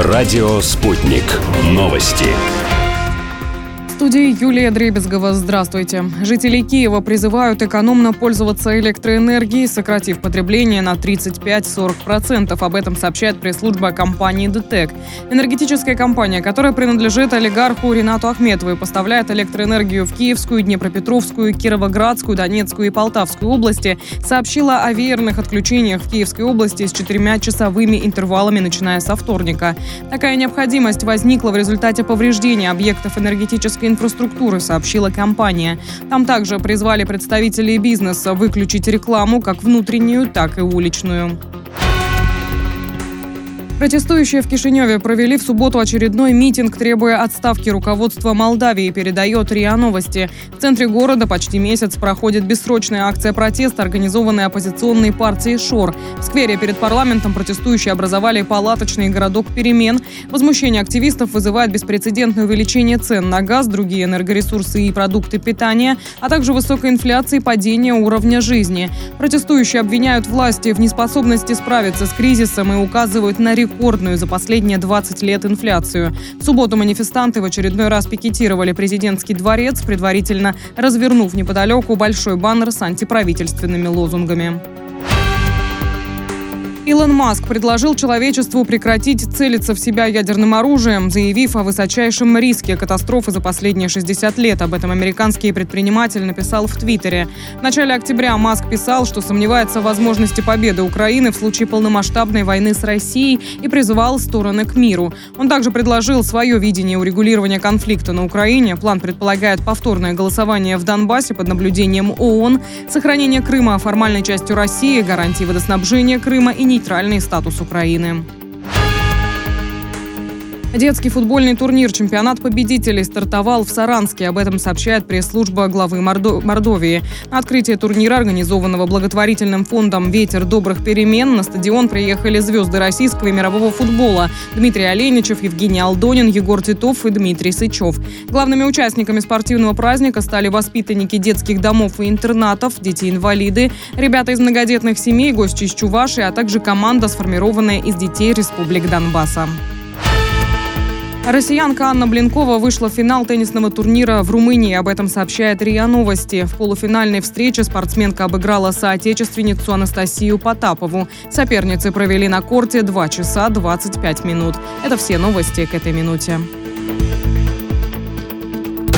Радио «Спутник». Новости. В студии Юлия Дребезгова. Здравствуйте. Жители Киева призывают экономно пользоваться электроэнергией, сократив потребление на 35-40%. Об этом сообщает пресс-служба компании «ДТЭК». Энергетическая компания, которая принадлежит олигарху Ринату Ахметову, поставляет электроэнергию в Киевскую, Днепропетровскую, Кировоградскую, Донецкую и Полтавскую области, сообщила о веерных отключениях в Киевской области с 4-часовыми интервалами, начиная со вторника. Такая необходимость возникла в результате повреждения объектов энергетической инфраструктуры, сообщила компания. Там также призвали представителей бизнеса выключить рекламу, как внутреннюю, так и уличную. Протестующие в Кишиневе провели в субботу очередной митинг, требуя отставки руководства Молдавии, передает РИА Новости. В центре города почти месяц проходит бессрочная акция протеста, организованная оппозиционной партией ШОР. В сквере перед парламентом протестующие образовали палаточный городок перемен. Возмущение активистов вызывает беспрецедентное увеличение цен на газ, другие энергоресурсы и продукты питания, а также высокая инфляция и падение уровня жизни. Протестующие обвиняют власти в неспособности справиться с кризисом и указывают на рекордную за последние 20 лет инфляцию. В субботу манифестанты в очередной раз пикетировали президентский дворец, предварительно развернув неподалеку большой баннер с антиправительственными лозунгами. Илон Маск предложил человечеству прекратить целиться в себя ядерным оружием, заявив о высочайшем риске катастрофы за последние 60 лет. Об этом американский предприниматель написал в Твиттере. В начале октября Маск писал, что сомневается в возможности победы Украины в случае полномасштабной войны с Россией и призывал стороны к миру. Он также предложил свое видение урегулирования конфликта на Украине. План предполагает повторное голосование в Донбассе под наблюдением ООН, сохранение Крыма формальной частью России, гарантии водоснабжения Крыма и нейтральный статус Украины. Детский футбольный турнир «Чемпионат победителей» стартовал в Саранске. Об этом сообщает пресс-служба главы Мордовии. На открытие турнира, организованного благотворительным фондом «Ветер добрых перемен», на стадион приехали звезды российского и мирового футбола: Дмитрий Оленичев, Евгений Алдонин, Егор Титов и Дмитрий Сычев. Главными участниками спортивного праздника стали воспитанники детских домов и интернатов, дети-инвалиды, ребята из многодетных семей, гости из Чувашии, а также команда, сформированная из детей республик Донбасса. Россиянка Анна Блинкова вышла в финал теннисного турнира в Румынии. Об этом сообщает РИА Новости. В полуфинальной встрече спортсменка обыграла соотечественницу Анастасию Потапову. Соперницы провели на корте 2 часа 25 минут. Это все новости к этой минуте.